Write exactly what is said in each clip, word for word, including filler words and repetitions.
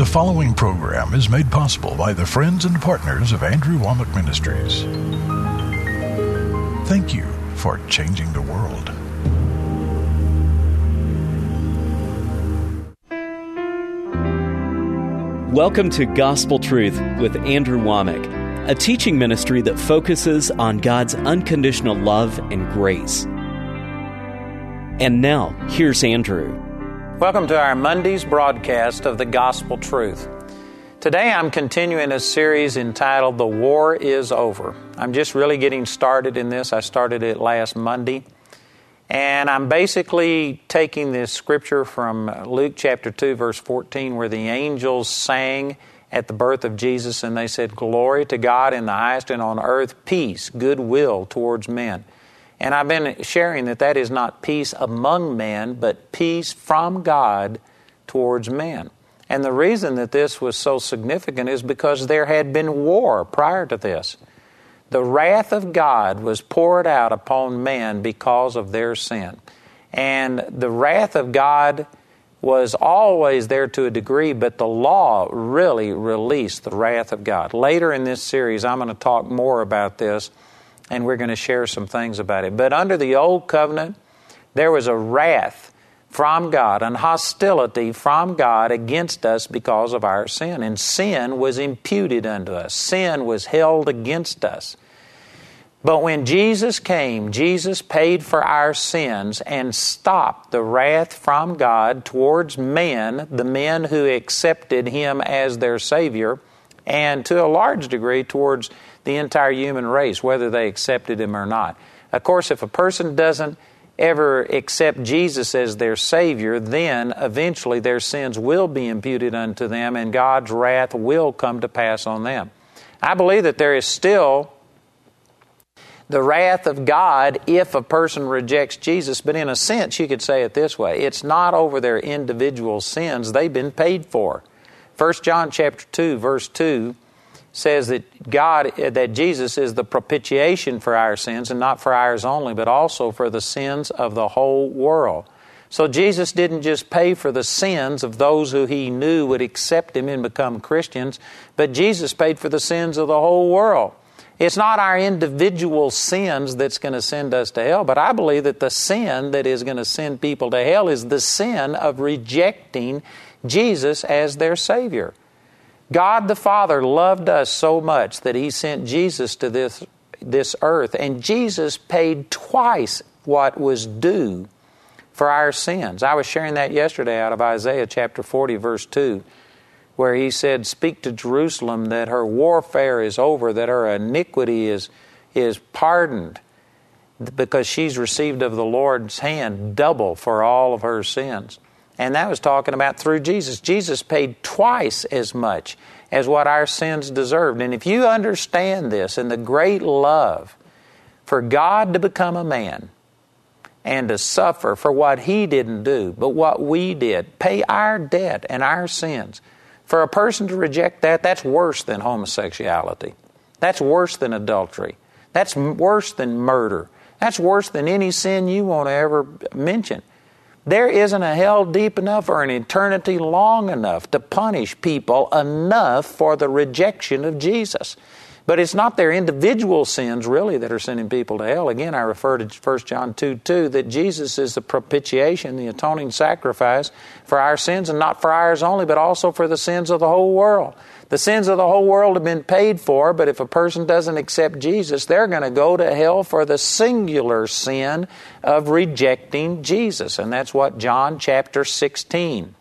The following program is made possible by the friends and partners of Andrew Wommack Ministries. Thank you for changing the world. Welcome to Gospel Truth with Andrew Wommack, a teaching ministry that focuses on God's unconditional love and grace. And now, here's Andrew. Welcome to our Monday's broadcast of the Gospel Truth. Today I'm continuing a series entitled The War is Over. I'm just really getting started in this. I started it last Monday. And I'm basically taking this scripture from Luke chapter two, verse fourteen, where the angels sang at the birth of Jesus, and they said, "Glory to God in the highest, and on earth peace, goodwill towards men." And I've been sharing that that is not peace among men, but peace from God towards men. And the reason that this was so significant is because there had been war prior to this. The wrath of God was poured out upon men because of their sin. And the wrath of God was always there to a degree, but the law really released the wrath of God. Later in this series, I'm going to talk more about this, and we're going to share some things about it. But under the old covenant, there was a wrath from God, an hostility from God against us because of our sin. And sin was imputed unto us. Sin was held against us. But when Jesus came, Jesus paid for our sins and stopped the wrath from God towards men, the men who accepted Him as their Savior, and to a large degree towards the entire human race, whether they accepted Him or not. Of course, if a person doesn't ever accept Jesus as their Savior, then eventually their sins will be imputed unto them and God's wrath will come to pass on them. I believe that there is still the wrath of God if a person rejects Jesus, but in a sense you could say it this way: it's not over their individual sins. They've been paid for. First John chapter two, verse two says that God, that Jesus is the propitiation for our sins, and not for ours only, but also for the sins of the whole world. So Jesus didn't just pay for the sins of those who He knew would accept Him and become Christians, but Jesus paid for the sins of the whole world. It's not our individual sins that's going to send us to hell, but I believe that the sin that is going to send people to hell is the sin of rejecting Jesus as their Savior. God the Father loved us so much that He sent Jesus to this, this earth, and Jesus paid twice what was due for our sins. I was sharing that yesterday out of Isaiah chapter forty, verse two, where He said, "Speak to Jerusalem that her warfare is over, that her iniquity is, is pardoned, because she's received of the Lord's hand double for all of her sins." And that was talking about through Jesus. Jesus paid twice as much as what our sins deserved. And if you understand this and the great love for God to become a man and to suffer for what He didn't do, but what we did, pay our debt and our sins, for a person to reject that, that's worse than homosexuality. That's worse than adultery. That's worse than murder. That's worse than any sin you want to ever mention. There isn't a hell deep enough or an eternity long enough to punish people enough for the rejection of Jesus. But it's not their individual sins really that are sending people to hell. Again, I refer to First John two two, that Jesus is the propitiation, the atoning sacrifice for our sins, and not for ours only, but also for the sins of the whole world. The sins of the whole world have been paid for, but if a person doesn't accept Jesus, they're going to go to hell for the singular sin of rejecting Jesus. And that's what John chapter sixteen,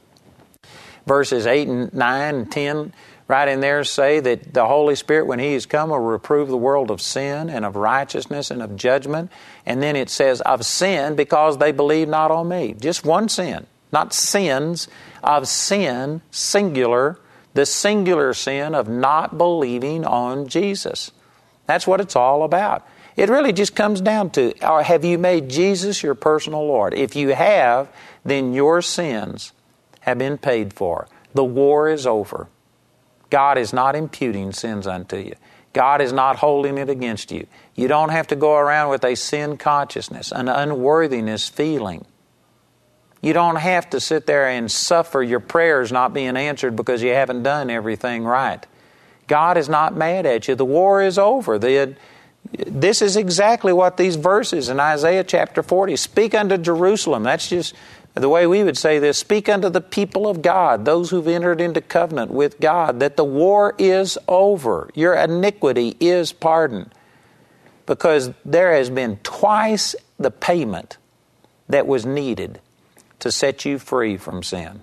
verses eight and nine and ten, right in there say that the Holy Spirit, when He is come, will reprove the world of sin and of righteousness and of judgment. And then it says of sin, because they believe not on me. Just one sin, not sins, of sin, singular, the singular sin of not believing on Jesus. That's what it's all about. It really just comes down to, have you made Jesus your personal Lord? If you have, then your sins have been paid for. The war is over. God is not imputing sins unto you. God is not holding it against you. You don't have to go around with a sin consciousness, an unworthiness feeling. You don't have to sit there and suffer your prayers not being answered because you haven't done everything right. God is not mad at you. The war is over. The, this is exactly what these verses in Isaiah chapter forty, speak unto Jerusalem. That's just the way we would say this. Speak unto the people of God, those who've entered into covenant with God, that the war is over. Your iniquity is pardoned. Because there has been twice the payment that was needed to set you free from sin.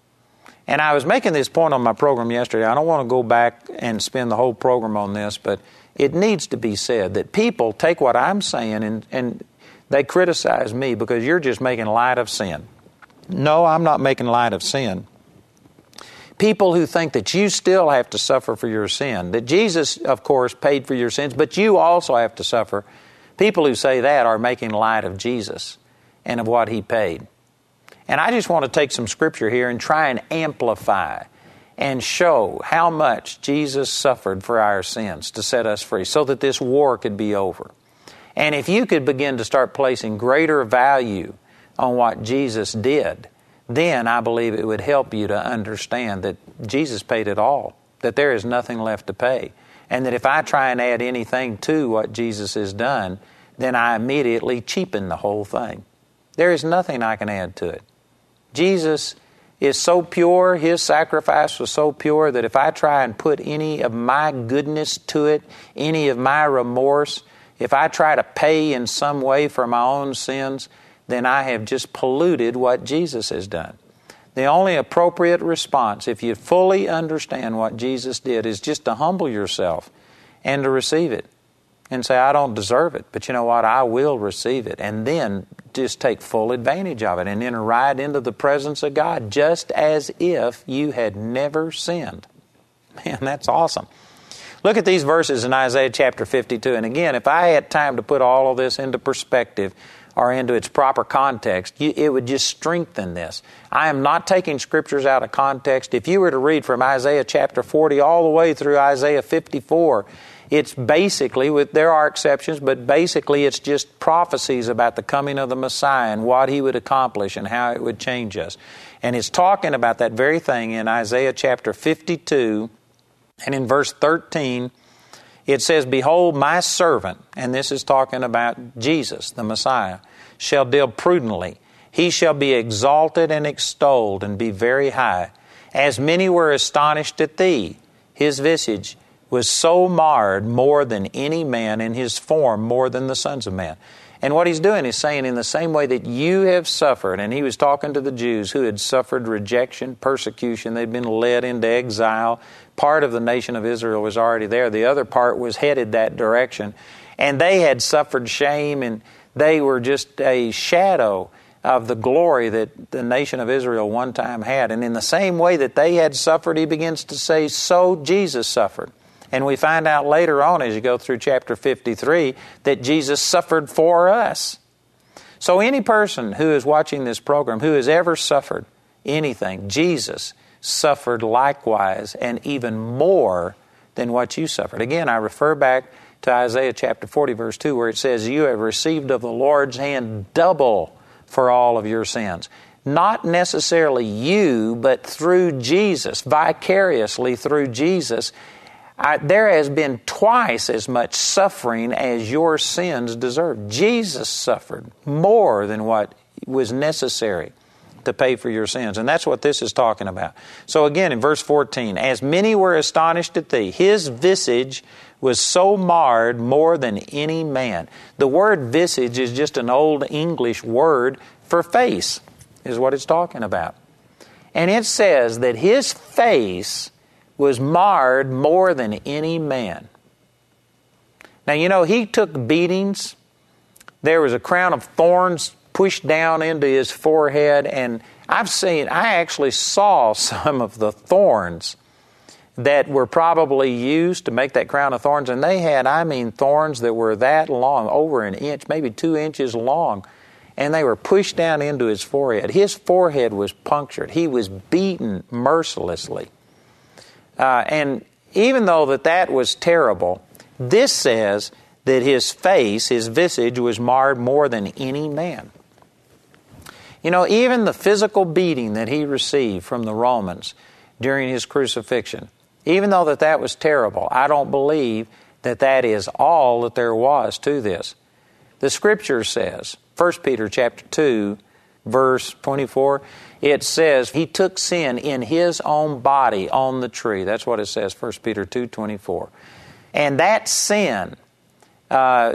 And I was making this point on my program yesterday. I don't want to go back and spend the whole program on this, but it needs to be said that people take what I'm saying and, and they criticize me because you're just making light of sin. No, I'm not making light of sin. People who think that you still have to suffer for your sin, that Jesus, of course, paid for your sins, but you also have to suffer. People who say that are making light of Jesus and of what He paid. And I just want to take some scripture here and try and amplify and show how much Jesus suffered for our sins to set us free so that this war could be over. And if you could begin to start placing greater value on what Jesus did, then I believe it would help you to understand that Jesus paid it all, that there is nothing left to pay. And that if I try and add anything to what Jesus has done, then I immediately cheapen the whole thing. There is nothing I can add to it. Jesus is so pure, His sacrifice was so pure that if I try and put any of my goodness to it, any of my remorse, if I try to pay in some way for my own sins, then I have just polluted what Jesus has done. The only appropriate response, if you fully understand what Jesus did, is just to humble yourself and to receive it. And say, I don't deserve it, but you know what? I will receive it. And then just take full advantage of it and enter right into the presence of God, just as if you had never sinned. Man, that's awesome. Look at these verses in Isaiah chapter fifty-two. And again, if I had time to put all of this into perspective or into its proper context, it would just strengthen this. I am not taking scriptures out of context. If you were to read from Isaiah chapter forty all the way through Isaiah fifty-four, it's basically, with there are exceptions, but basically it's just prophecies about the coming of the Messiah and what He would accomplish and how it would change us. And it's talking about that very thing in Isaiah chapter fifty-two, and in verse thirteen, it says, Behold, my servant, and this is talking about Jesus, the Messiah, shall deal prudently. He shall be exalted and extolled and be very high. As many were astonished at thee, His visage was so marred more than any man, in His form more than the sons of man. And what He's doing is saying, in the same way that you have suffered, and He was talking to the Jews who had suffered rejection, persecution, they'd been led into exile. Part of the nation of Israel was already there. The other part was headed that direction. And they had suffered shame, and they were just a shadow of the glory that the nation of Israel one time had. And in the same way that they had suffered, He begins to say, so Jesus suffered. And we find out later on as you go through chapter fifty-three that Jesus suffered for us. So any person who is watching this program who has ever suffered anything, Jesus suffered likewise and even more than what you suffered. Again, I refer back to Isaiah chapter forty verse two where it says, you have received of the Lord's hand double for all of your sins. Not necessarily you, but through Jesus, vicariously through Jesus. I, there has been twice as much suffering as your sins deserve. Jesus suffered more than what was necessary to pay for your sins. And that's what this is talking about. So again, in verse fourteen, as many were astonished at thee, His visage was so marred more than any man. The word visage is just an old English word for face, is what it's talking about. And it says that His face was marred more than any man. Now, you know, He took beatings. There was a crown of thorns pushed down into His forehead, and I've seen, I actually saw some of the thorns that were probably used to make that crown of thorns, and they had, I mean, thorns that were that long, over an inch, maybe two inches long, and they were pushed down into His forehead. His forehead was punctured. He was beaten mercilessly. Uh, and even though that that was terrible, this says that His face, His visage, was marred more than any man. You know, even the physical beating that he received from the Romans during his crucifixion, even though that that was terrible, I don't believe that that is all that there was to this. The Scripture says, First Peter chapter two, verse twenty-four, it says, He took sin in His own body on the tree. That's what it says, First Peter two, twenty-four. And that sin uh,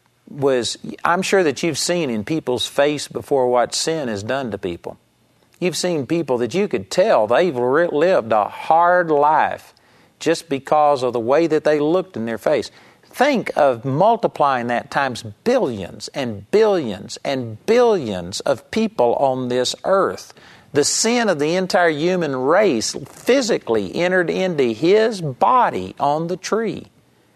was, I'm sure that you've seen in people's face before what sin has done to people. You've seen people that you could tell they've lived a hard life just because of the way that they looked in their face. Think of multiplying that times billions and billions and billions of people on this earth. The sin of the entire human race physically entered into His body on the tree.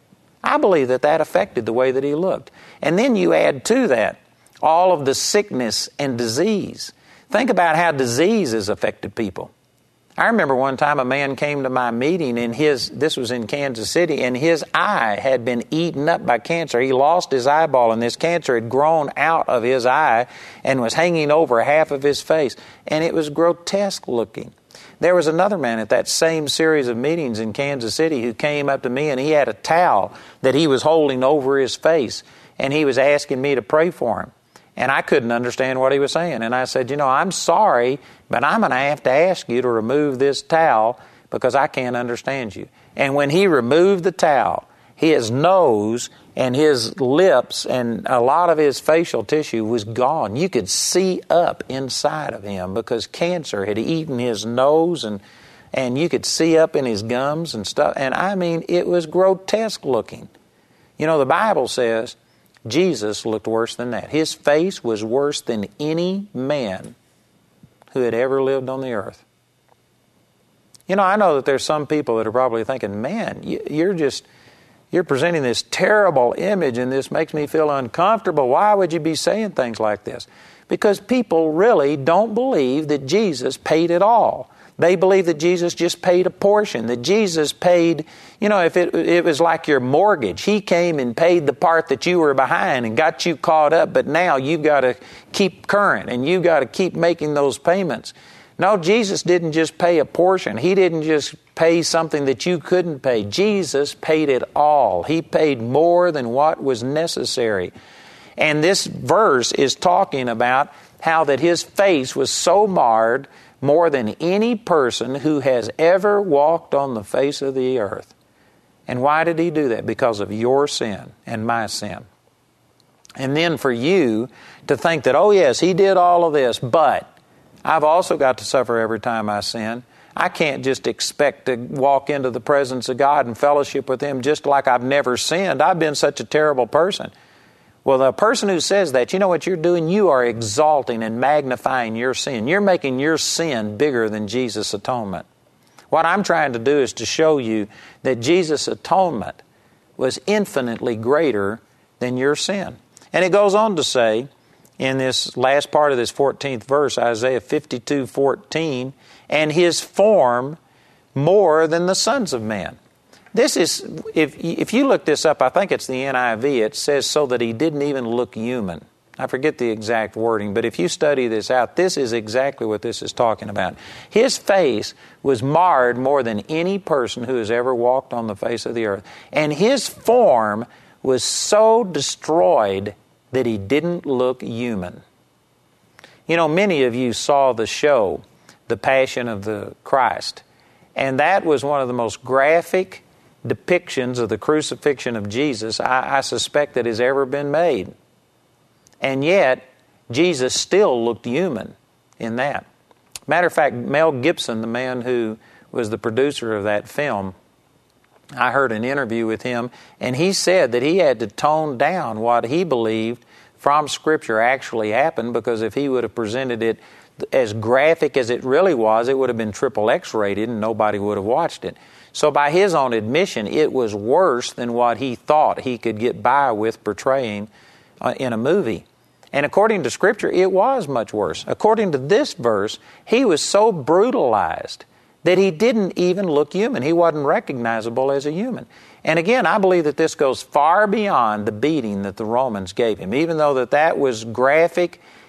I believe that that affected the way that He looked. And then you add to that all of the sickness and disease. Think about how disease has affected people. I remember one time a man came to my meeting and his, this was in Kansas City, and his eye had been eaten up by cancer. He lost his eyeball and this cancer had grown out of his eye and was hanging over half of his face. And it was grotesque looking. There was another man at that same series of meetings in Kansas City who came up to me and he had a towel that he was holding over his face and he was asking me to pray for him. And I couldn't understand what he was saying. And I said, you know, I'm sorry, but I'm going to have to ask you to remove this towel because I can't understand you. And when he removed the towel, his nose and his lips and a lot of his facial tissue was gone. You could see up inside of him because cancer had eaten his nose, and and you could see up in his gums and stuff. And I mean, it was grotesque looking. You know, the Bible says Jesus looked worse than that. His face was worse than any man who had ever lived on the earth. You know, I know that there's some people that are probably thinking, man, you're just, you're presenting this terrible image and this makes me feel uncomfortable. Why would you be saying things like this? Because people really don't believe that Jesus paid it all. They believe that Jesus just paid a portion, that Jesus paid, you know, if it, it was like your mortgage. He came and paid the part that you were behind and got you caught up, but now you've got to keep current and you've got to keep making those payments. No, Jesus didn't just pay a portion. He didn't just pay something that you couldn't pay. Jesus paid it all. He paid more than what was necessary. And this verse is talking about how that His face was so marred more than any person who has ever walked on the face of the earth. And why did He do that? Because of your sin and my sin. And then for you to think that, oh yes, He did all of this, but I've also got to suffer every time I sin. I can't just expect to walk into the presence of God and fellowship with Him just like I've never sinned. I've been such a terrible person. Well, the person who says that, you know what you're doing? You are exalting and magnifying your sin. You're making your sin bigger than Jesus' atonement. What I'm trying to do is to show you that Jesus' atonement was infinitely greater than your sin. And it goes on to say, in this last part of this fourteenth verse, Isaiah fifty-two fourteen, and His form more than the sons of man. This is, if if you look this up, I think it's the N I V, it says so that He didn't even look human. I forget the exact wording, but if you study this out, this is exactly what this is talking about. His face was marred more than any person who has ever walked on the face of the earth. And His form was so destroyed that He didn't look human. You know, many of you saw the show, The Passion of the Christ, and that was one of the most graphic depictions of the crucifixion of Jesus I, I suspect that has ever been made. And yet, Jesus still looked human in that. Matter of fact, Mel Gibson, the man who was the producer of that film, I heard an interview with him, and he said that he had to tone down what he believed from Scripture actually happened, because if he would have presented it as graphic as it really was, it would have been triple X rated and nobody would have watched it. So by his own admission, it was worse than what he thought he could get by with portraying uh, in a movie. And according to Scripture, it was much worse. According to this verse, he was so brutalized that he didn't even look human. He wasn't recognizable as a human. And again, I believe that this goes far beyond the beating that the Romans gave him. Even though that that was graphic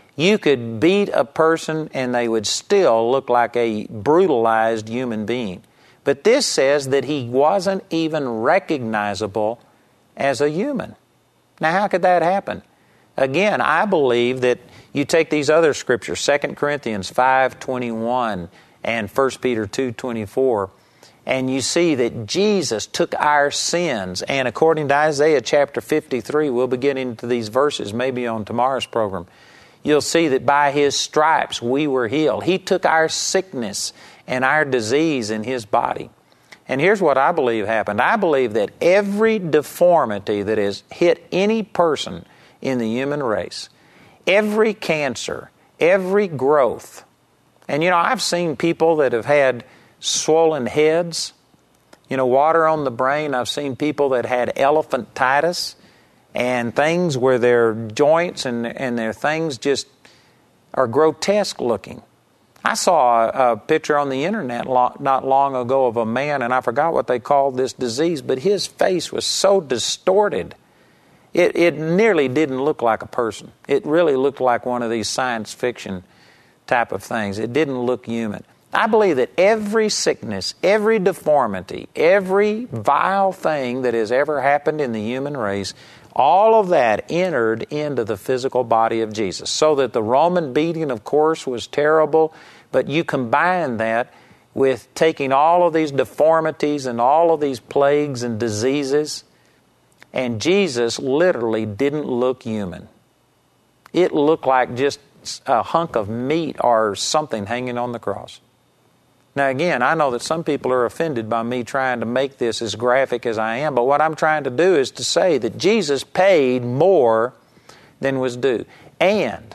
You could beat a person and they would still look like a brutalized human being. But this says that he wasn't even recognizable as a human. Now, how could that happen? Again, I believe that you take these other scriptures, Second Corinthians five twenty-one and First Peter two twenty-four, and you see that Jesus took our sins. And according to Isaiah chapter fifty-three, we'll be getting into these verses maybe on tomorrow's program. You'll see that by His stripes we were healed. He took our sickness and our disease in His body. And here's what I believe happened. I believe that every deformity that has hit any person in the human race, every cancer, every growth, and you know, I've seen people that have had swollen heads, you know, water on the brain. I've seen people that had elephantitis and things where their joints and, and their things just are grotesque looking. I saw a, a picture on the internet lo- not long ago of a man, and I forgot what they called this disease, but his face was so distorted. It, it nearly didn't look like a person. It really looked like one of these science fiction type of things. It didn't look human. I believe that every sickness, every deformity, every vile thing that has ever happened in the human race, all of that entered into the physical body of Jesus. So that the Roman beating, of course, was terrible, but you combine that with taking all of these deformities and all of these plagues and diseases, and Jesus literally didn't look human. It looked like just a hunk of meat or something hanging on the cross. Now again, I know that some people are offended by me trying to make this as graphic as I am, but what I'm trying to do is to say that Jesus paid more than was due. And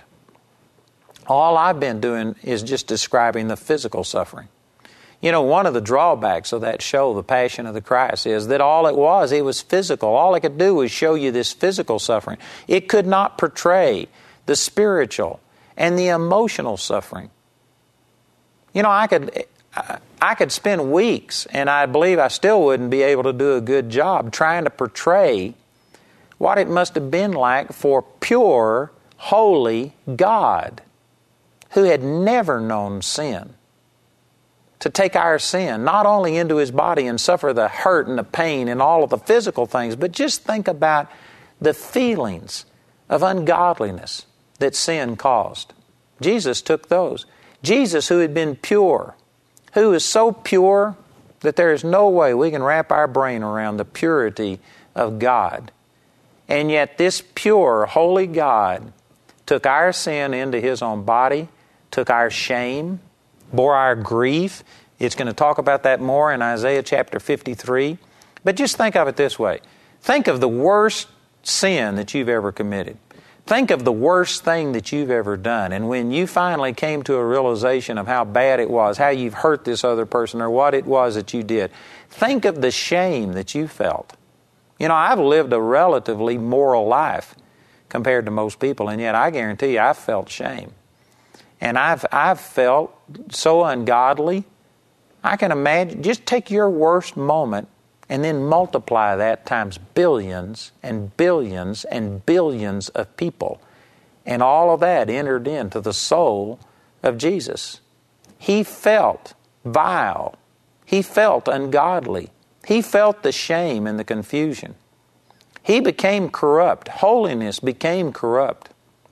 all I've been doing is just describing the physical suffering. You know, one of the drawbacks of that show, The Passion of the Christ, is that all it was, it was physical. All it could do was show you this physical suffering. It could not portray the spiritual and the emotional suffering. You know, I could... I could spend weeks, and I believe I still wouldn't be able to do a good job trying to portray what it must have been like for pure, holy God, who had never known sin, to take our sin not only into His body and suffer the hurt and the pain and all of the physical things, but just think about the feelings of ungodliness that sin caused. Jesus took those. Jesus, who had been pure, who is so pure that there is no way we can wrap our brain around the purity of God. And yet this pure, holy God took our sin into His own body, took our shame, bore our grief. It's going to talk about that more in Isaiah chapter fifty-three. But just think of it this way. Think of the worst sin that you've ever committed. Think of the worst thing that you've ever done. And when you finally came to a realization of how bad it was, how you've hurt this other person, or what it was that you did, think of the shame that you felt. You know, I've lived a relatively moral life compared to most people, and yet I guarantee you I've felt shame. And I've, I've felt so ungodly. I can imagine, just take your worst moment and then multiply that times billions and billions and billions of people. And all of that entered into the soul of Jesus. He felt vile. He felt ungodly. He felt the shame and the confusion. He became corrupt. Holiness became corrupt.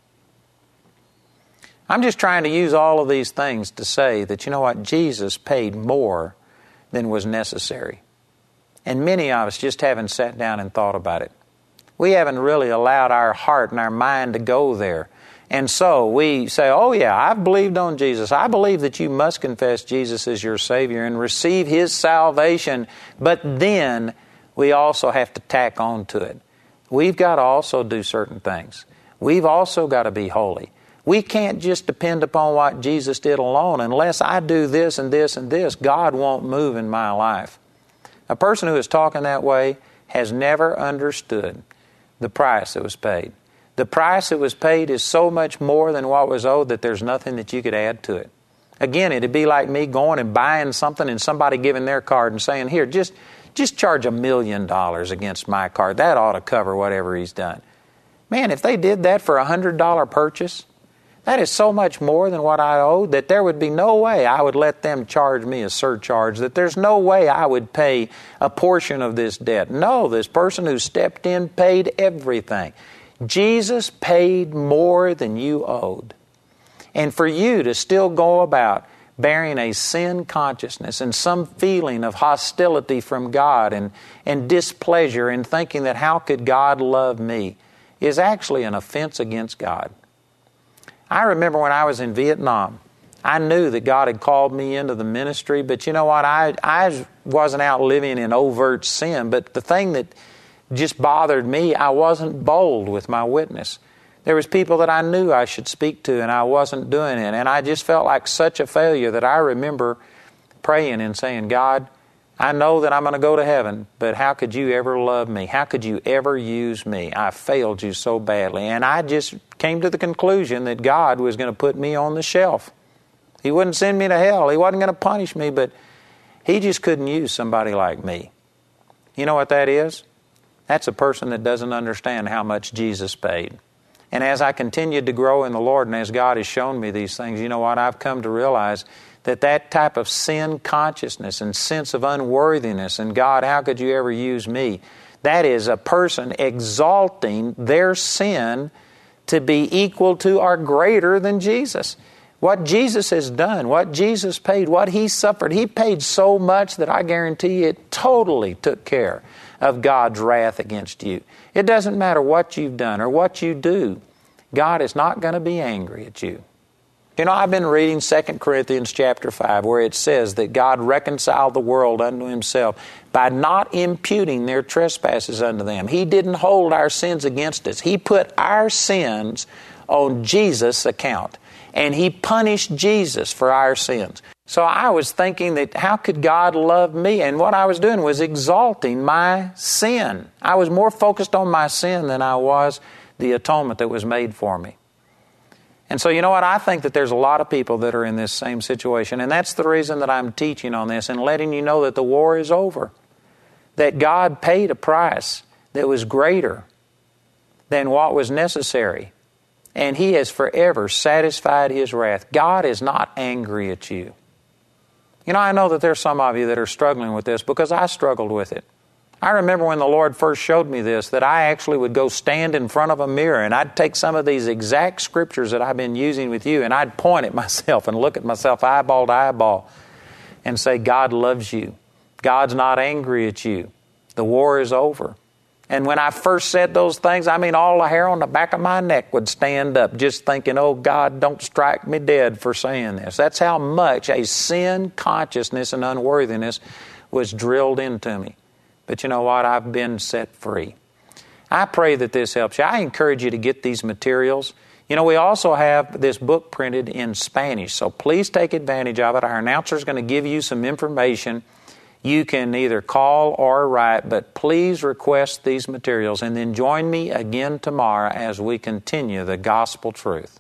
I'm just trying to use all of these things to say that, you know what, Jesus paid more than was necessary. And many of us just haven't sat down and thought about it. We haven't really allowed our heart and our mind to go there. And so we say, oh yeah, I've believed on Jesus. I believe that you must confess Jesus as your Savior and receive His salvation. But then we also have to tack on to it. We've got to also do certain things. We've also got to be holy. We can't just depend upon what Jesus did alone. Unless I do this and this and this, God won't move in my life. A person who is talking that way has never understood the price that was paid. The price that was paid is so much more than what was owed that there's nothing that you could add to it. Again, it'd be like me going and buying something and somebody giving their card and saying, here, just, just charge a million dollars against my card. That ought to cover whatever he's done. Man, if they did that for a one hundred dollars purchase, That is so much more than what I owed that there would be no way I would let them charge me a surcharge, that there's no way I would pay a portion of this debt. No, this person who stepped in paid everything. Jesus paid more than you owed. And for you to still go about bearing a sin consciousness and some feeling of hostility from God and, and displeasure and thinking that how could God love me is actually an offense against God. I remember when I was in Vietnam, I knew that God had called me into the ministry, but you know what? I, I wasn't out living in overt sin, but the thing that just bothered me, I wasn't bold with my witness. There was people that I knew I should speak to, and I wasn't doing it, and I just felt like such a failure that I remember praying and saying, God, I know that I'm going to go to heaven, but how could you ever love me? How could you ever use me? I failed you so badly. And I just came to the conclusion that God was going to put me on the shelf. He wouldn't send me to hell. He wasn't going to punish me, but He just couldn't use somebody like me. You know what that is? That's a person that doesn't understand how much Jesus paid. And as I continued to grow in the Lord and as God has shown me these things, you know what? I've come to realize that that type of sin consciousness and sense of unworthiness and God, how could you ever use me? That is a person exalting their sin to be equal to or greater than Jesus. What Jesus has done, what Jesus paid, what He suffered, He paid so much that I guarantee you it totally took care of God's wrath against you. It doesn't matter what you've done or what you do. God is not going to be angry at you. You know, I've been reading Second Corinthians chapter five where it says that God reconciled the world unto Himself by not imputing their trespasses unto them. He didn't hold our sins against us. He put our sins on Jesus' account, and He punished Jesus for our sins. So I was thinking that how could God love me? And what I was doing was exalting my sin. I was more focused on my sin than I was the atonement that was made for me. And so, you know what? I think that there's a lot of people that are in this same situation. And that's the reason that I'm teaching on this and letting you know that the war is over. That God paid a price that was greater than what was necessary. And He has forever satisfied His wrath. God is not angry at you. You know, I know that there's some of you that are struggling with this because I struggled with it. I remember when the Lord first showed me this, that I actually would go stand in front of a mirror and I'd take some of these exact scriptures that I've been using with you and I'd point at myself and look at myself eyeball to eyeball and say, God loves you. God's not angry at you. The war is over. And when I first said those things, I mean, all the hair on the back of my neck would stand up just thinking, oh, God, don't strike me dead for saying this. That's how much a sin consciousness and unworthiness was drilled into me. But you know what? I've been set free. I pray that this helps you. I encourage you to get these materials. You know, we also have this book printed in Spanish, so please take advantage of it. Our announcer is going to give you some information. You can either call or write, but please request these materials and then join me again tomorrow as we continue the gospel truth.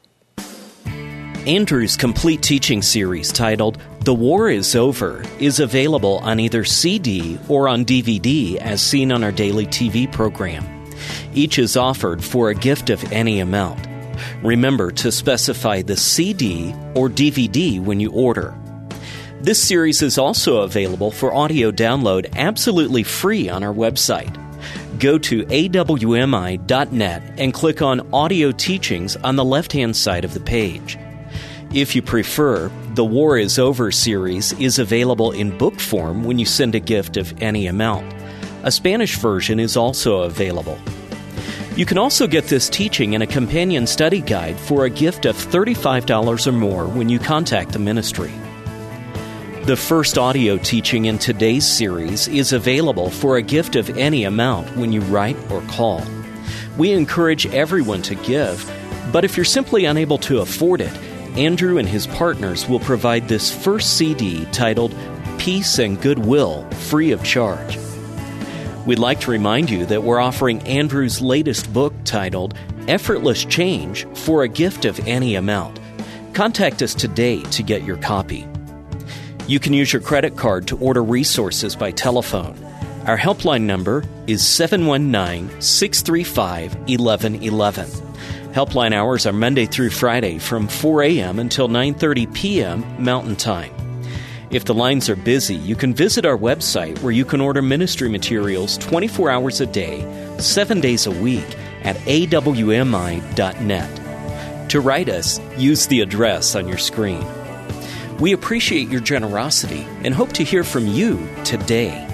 Andrew's complete teaching series titled The War is Over is available on either C D or on D V D as seen on our daily T V program. Each is offered for a gift of any amount. Remember to specify the C D or D V D when you order. This series is also available for audio download absolutely free on our website. Go to A W M I dot net and click on Audio Teachings on the left-hand side of the page. If you prefer, the War is Over series is available in book form when you send a gift of any amount. A Spanish version is also available. You can also get this teaching and a companion study guide for a gift of thirty-five dollars or more when you contact the ministry. The first audio teaching in today's series is available for a gift of any amount when you write or call. We encourage everyone to give, but if you're simply unable to afford it, Andrew and his partners will provide this first C D titled Peace and Goodwill free of charge. We'd like to remind you that we're offering Andrew's latest book titled Effortless Change for a gift of any amount. Contact us today to get your copy. You can use your credit card to order resources by telephone. Our helpline number is seven one nine, six three five, one one one one. Helpline hours are Monday through Friday from four a.m. until nine thirty p.m. Mountain Time. If the lines are busy, you can visit our website where you can order ministry materials twenty-four hours a day, seven days a week at a w m i dot net. To write us, use the address on your screen. We appreciate your generosity and hope to hear from you today.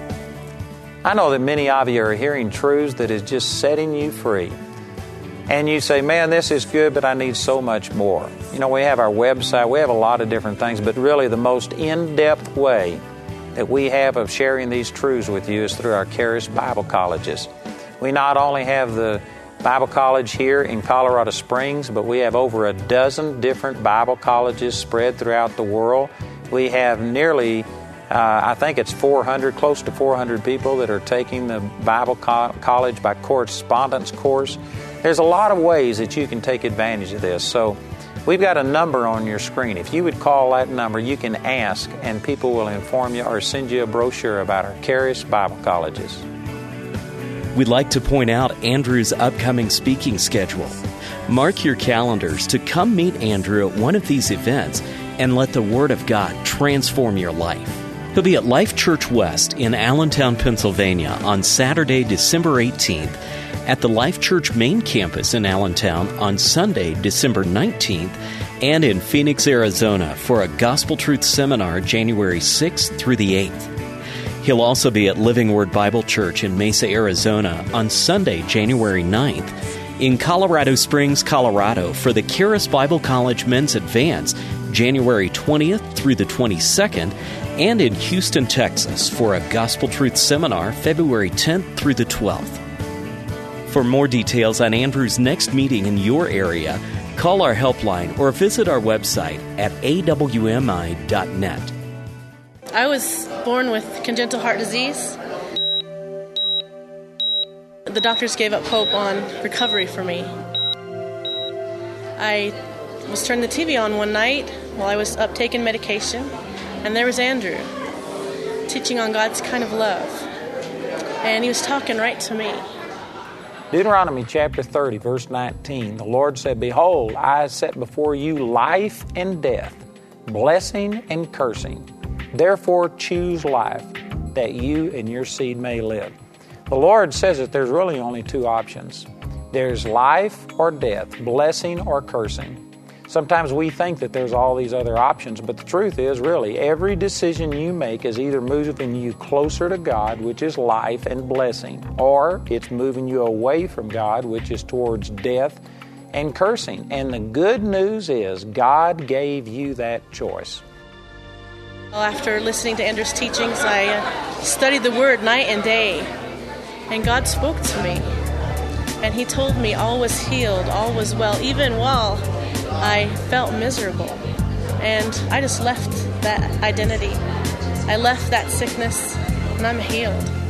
I know that many of you are hearing truths that is just setting you free. And you say, man, this is good, but I need so much more. You know, we have our website, we have a lot of different things, but really the most in-depth way that we have of sharing these truths with you is through our Charis Bible Colleges. We not only have the Bible College here in Colorado Springs, but we have over a dozen different Bible colleges spread throughout the world. We have nearly, uh, I think it's four hundred, close to four hundred people that are taking the Bible co- College by correspondence course. There's a lot of ways that you can take advantage of this. So we've got a number on your screen. If you would call that number, you can ask, and people will inform you or send you a brochure about our Charis Bible Colleges. We'd like to point out Andrew's upcoming speaking schedule. Mark your calendars to come meet Andrew at one of these events and let the Word of God transform your life. He'll be at Life Church West in Allentown, Pennsylvania on Saturday, December eighteenth, at the Life Church main campus in Allentown on Sunday, December nineteenth, and in Phoenix, Arizona for a Gospel Truth Seminar January sixth through the eighth. He'll also be at Living Word Bible Church in Mesa, Arizona on Sunday, January ninth, in Colorado Springs, Colorado for the Charis Bible College Men's Advance January twentieth through the twenty-second, and in Houston, Texas for a Gospel Truth Seminar February tenth through the twelfth. For more details on Andrew's next meeting in your area, call our helpline or visit our website at a w m i dot net. I was born with congenital heart disease. The doctors gave up hope on recovery for me. I was turning the T V on one night while I was up taking medication, and there was Andrew teaching on God's kind of love. And he was talking right to me. Deuteronomy chapter thirty, verse nineteen, the Lord said, Behold, I set before you life and death, blessing and cursing. Therefore choose life, that you and your seed may live. The Lord says that there's really only two options. There's life or death, blessing or cursing. Sometimes we think that there's all these other options, but the truth is really every decision you make is either moving you closer to God, which is life and blessing, or it's moving you away from God, which is towards death and cursing. And the good news is God gave you that choice. Well, after listening to Andrew's teachings, I uh, studied the Word night and day, and God spoke to me. And He told me all was healed, all was well, even while I felt miserable. And I just left that identity. I left that sickness, and I'm healed.